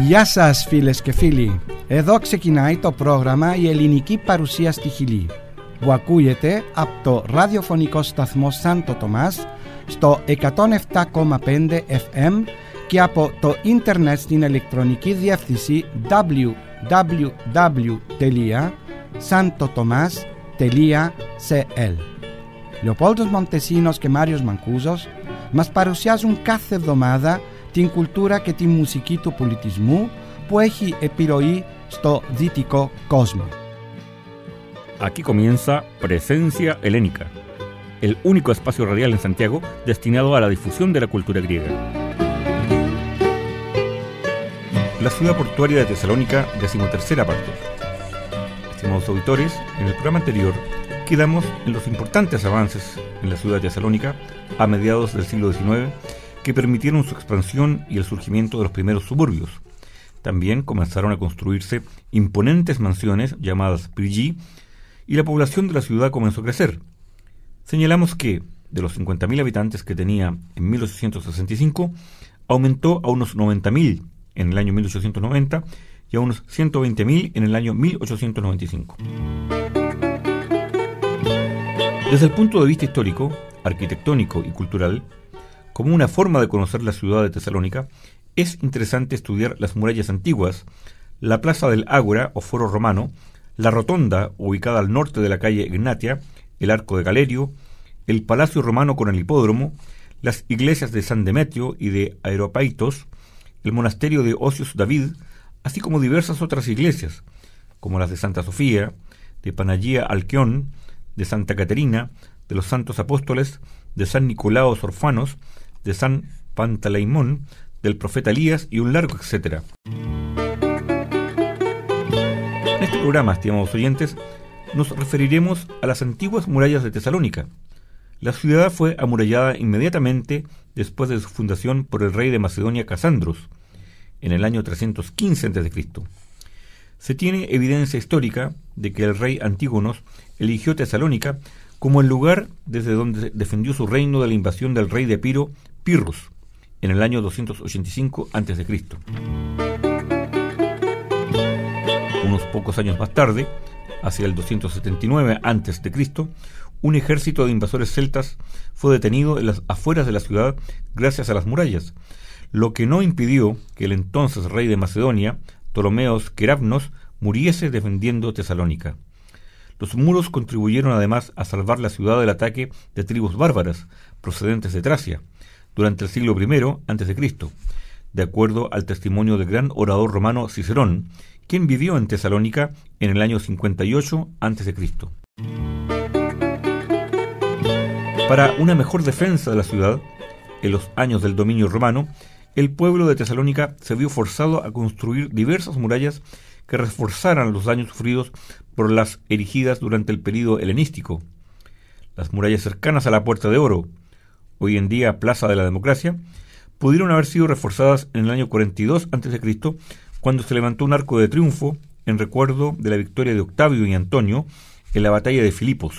Γεια σας φίλες και φίλοι. Εδώ ξεκινάει το πρόγραμμα «Η ελληνική παρουσία στη Χιλή» που ακούγεται από το ραδιοφωνικό σταθμό Σάντο Τομάς στο 107,5 FM και από το ίντερνετ στην ηλεκτρονική διεύθυνση www.santotomas.cl. Λεοπόλδος Μοντεσίνος και Μάριος Μανκούζος μας παρουσιάζουν κάθε εβδομάδα την κουλτούρα και τη μουσική του πολιτισμού που έχει επιρροή στο δυτικό κόσμο. Aquí comienza Presencia Helénica, el único espacio radial en Santiago destinado a la difusión de la cultura griega. La ciudad portuaria de Tesalónica, 13ª parte. Estimados auditores, en el programa anterior quedamos en los importantes avances en la ciudad de Tesalónica a mediados del siglo XIX que permitieron su expansión y el surgimiento de los primeros suburbios. También comenzaron a construirse imponentes mansiones llamadas Pyrgi y la población de la ciudad comenzó a crecer. Señalamos que, de los 50.000 habitantes que tenía en 1865, aumentó a unos 90.000 en el año 1890 y a unos 120.000 en el año 1895. Desde el punto de vista histórico, arquitectónico y cultural, como una forma de conocer la ciudad de Tesalónica, es interesante estudiar las murallas antiguas, la plaza del Ágora o Foro Romano, la rotonda ubicada al norte de la calle Egnatia, el arco de Galerio, el palacio romano con el hipódromo, las iglesias de San Demetrio y de Aeropaitos, el monasterio de Osios David, así como diversas otras iglesias, como las de Santa Sofía, de Panagia Alkeón, de Santa Caterina, de los Santos Apóstoles, de San Nicolaos Orfanos, de San Pantaleimón, del profeta Elías y un largo etcétera. En este programa, estimados oyentes, nos referiremos a las antiguas murallas de Tesalónica. La ciudad fue amurallada inmediatamente después de su fundación por el rey de Macedonia Casandros, en el año 315 a.C. Se tiene evidencia histórica de que el rey Antígonos eligió Tesalónica como el lugar desde donde defendió su reino de la invasión del rey de Epiro, Pirrus, en el año 285 a.C. Unos pocos años más tarde, hacia el 279 a.C., un ejército de invasores celtas fue detenido en las afueras de la ciudad gracias a las murallas, lo que no impidió que el entonces rey de Macedonia, Ptolomeos Kerabnos, muriese defendiendo Tesalónica. Los muros contribuyeron además a salvar la ciudad del ataque de tribus bárbaras procedentes de Tracia durante el siglo I a.C., de acuerdo al testimonio del gran orador romano Cicerón, quien vivió en Tesalónica en el año 58 a.C. Para una mejor defensa de la ciudad, en los años del dominio romano, el pueblo de Tesalónica se vio forzado a construir diversas murallas que reforzaran los daños sufridos por las erigidas durante el período helenístico. Las murallas cercanas a la Puerta de Oro, hoy en día Plaza de la Democracia, pudieron haber sido reforzadas en el año 42 a.C., cuando se levantó un arco de triunfo en recuerdo de la victoria de Octavio y Antonio en la batalla de Filipos.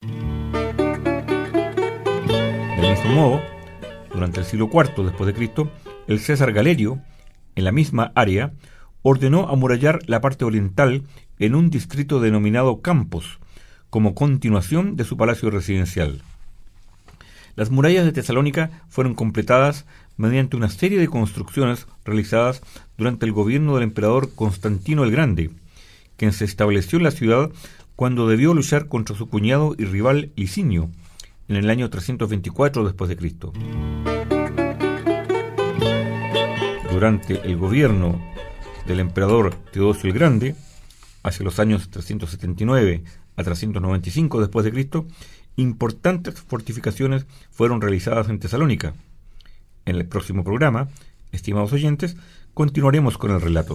Del mismo modo, durante el siglo IV después de Cristo, el César Galerio, en la misma área, ordenó amurallar la parte oriental en un distrito denominado Campos, como continuación de su palacio residencial. Las murallas de Tesalónica fueron completadas mediante una serie de construcciones realizadas durante el gobierno del emperador Constantino el Grande, quien se estableció en la ciudad cuando debió luchar contra su cuñado y rival Licinio, en el año 324 después de Cristo. Durante el gobierno del emperador Teodosio el Grande, hacia los años 379 a 395 después de Cristo, importantes fortificaciones fueron realizadas en Tesalónica. En el próximo programa, estimados oyentes, continuaremos con el relato.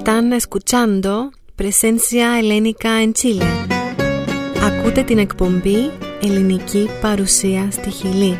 Están escuchando Presencia Helénica en Chile. Ακούτε την εκπομπή Ελληνική Παρουσία στη Χιλή.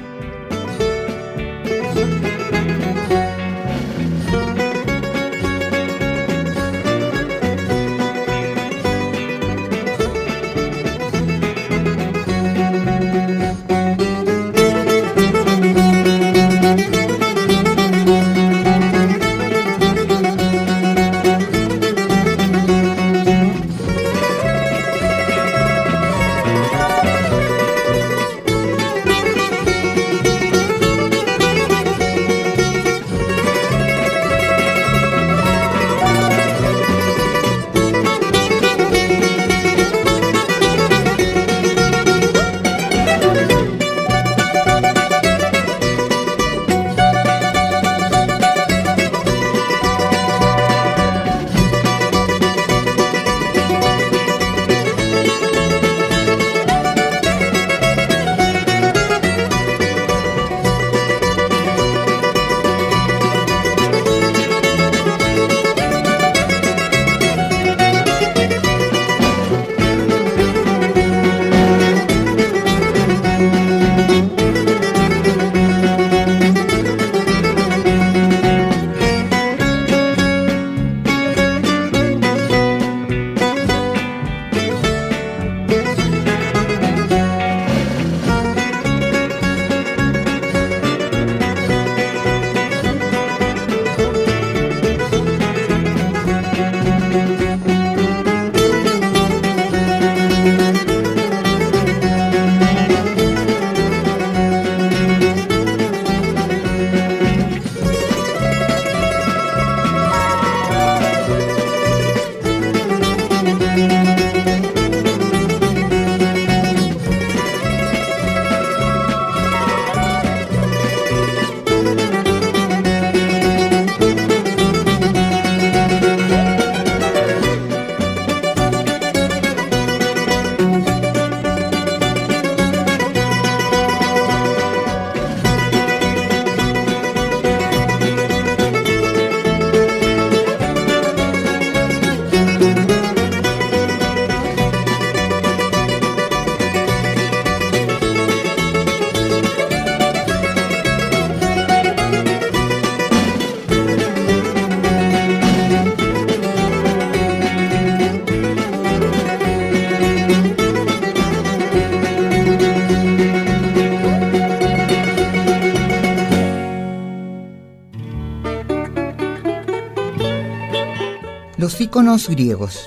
Los íconos griegos.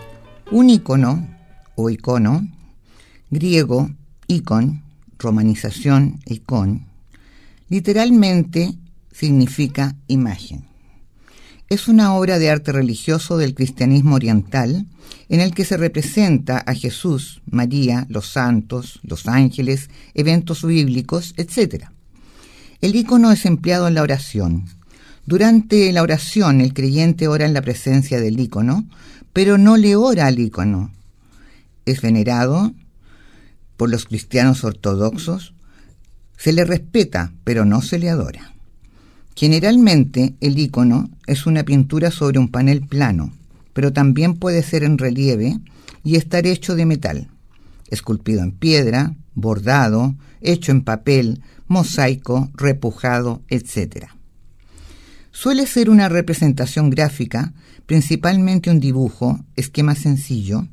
Un ícono o icono, griego, icon, romanización, icon, literalmente significa imagen. Es una obra de arte religioso del cristianismo oriental en el que se representa a Jesús, María, los santos, los ángeles, eventos bíblicos, etc. El ícono es empleado en la oración. Durante la oración, el creyente ora en la presencia del ícono, pero no le ora al ícono. Es venerado por los cristianos ortodoxos, se le respeta, pero no se le adora. Generalmente, el ícono es una pintura sobre un panel plano, pero también puede ser en relieve y estar hecho de metal, esculpido en piedra, bordado, hecho en papel, mosaico, repujado, etc. Suele ser una representación gráfica, principalmente un dibujo, esquema sencillo.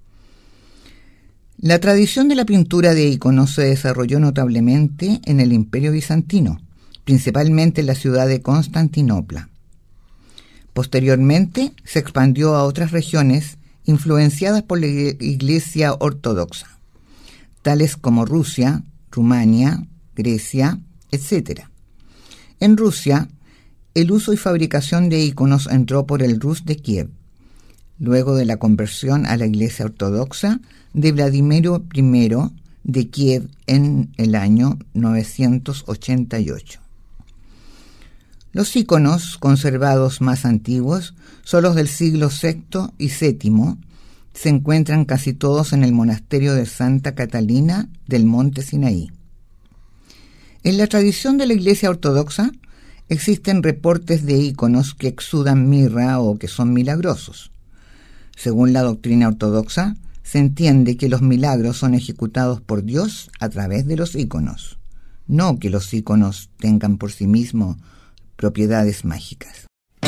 La tradición de la pintura de íconos se desarrolló notablemente en el Imperio Bizantino, principalmente en la ciudad de Constantinopla. Posteriormente se expandió a otras regiones influenciadas por la Iglesia Ortodoxa, tales como Rusia, Rumania, Grecia, etc. En Rusia, el uso y fabricación de íconos entró por el Rus de Kiev, luego de la conversión a la Iglesia Ortodoxa de Vladimiro I de Kiev en el año 988. Los íconos conservados más antiguos son los del siglo VI y VII. Se encuentran casi todos en el monasterio de Santa Catalina del Monte Sinaí. En la tradición de la Iglesia Ortodoxa, Existen reportes de íconos que exudan mirra o que son milagrosos. Según la doctrina ortodoxa, se entiende que los milagros son ejecutados por Dios a través de los íconos, no que los íconos tengan por sí mismos propiedades mágicas.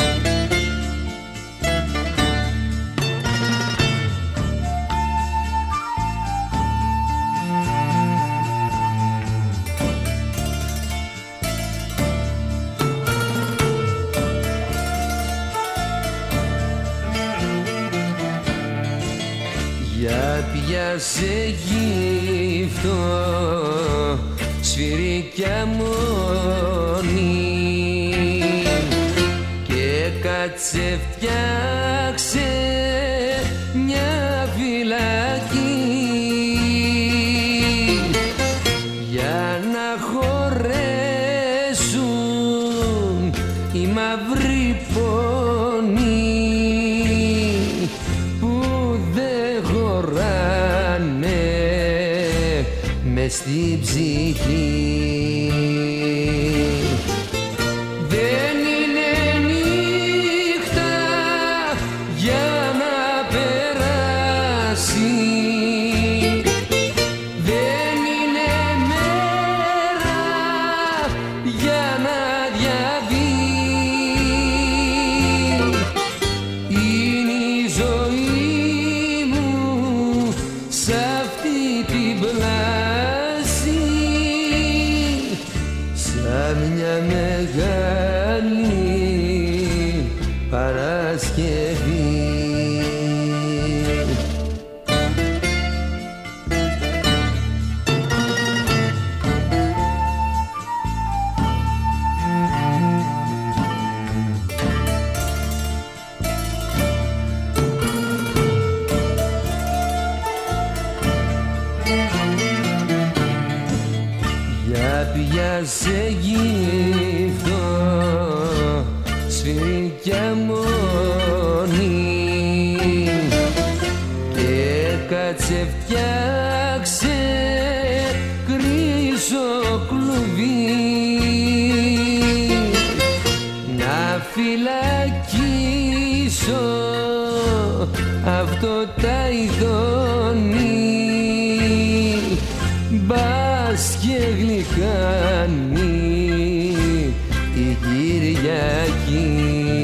Για πιάσε γύφτο, σφυρίκια μόνη και κάτσε φτιάξε μια φυλακή για να χωρέσουν οι μαύροι πόνοι μες στην ψυχή. Δεν είναι νύχτα για να περάσει, δεν είναι μέρα για να διαβεί. Είναι η ζωή μου σ' αυτή την πλάση, μια μεγάλη Παρασκευή. Πιάσε γύφτο, σφυρίκια μόνη και κάτσε φτιάξε κρύσο κλουβί να φυλακίσω αυτό τα ειδώνει. Μπας και γλυκάνει την Κυριακή.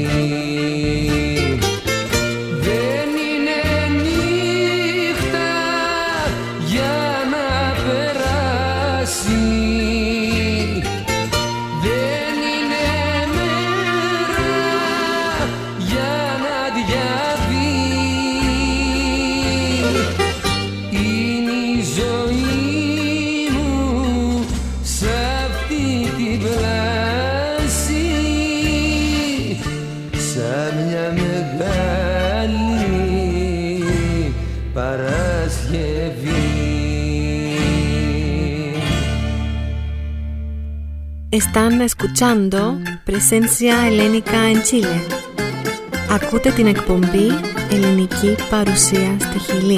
Δεν είναι νύχτα για να περάσει, δεν είναι μέρα για να διαβεί. Είναι η ζωή Están escuchando Presencia Helénica en Chile. Ακούτε την εκπομπή Ελληνική Παρουσία στη Χιλή.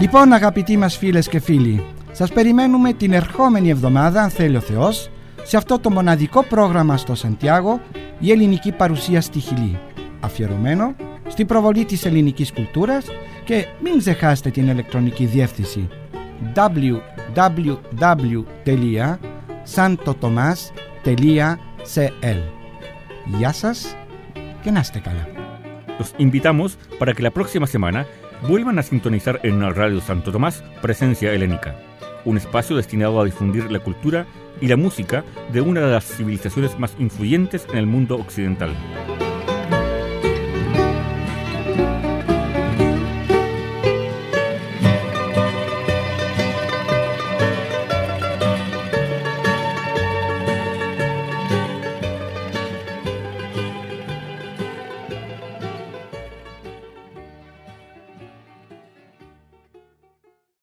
Λοιπόν, αγαπητοί μας φίλες και φίλοι, σας περιμένουμε την ερχόμενη εβδομάδα, αν θέλει ο Θεός, σε αυτό το μοναδικό πρόγραμμα στο Σαντιάγο, η ελληνική παρουσία στη Χιλή, αφιερωμένο στην προβολή της ελληνικής κουλτούρας, και μην ξεχάσετε την ηλεκτρονική διεύθυνση www.santotomas.cl. Γεια σας και να είστε καλά. Los invitamos para que la próxima semana vuelvan a sintonizar en la Radio Santo Tomás Presencia Helénica, un espacio destinado a difundir la cultura y la música de una de las civilizaciones más influyentes en el mundo occidental.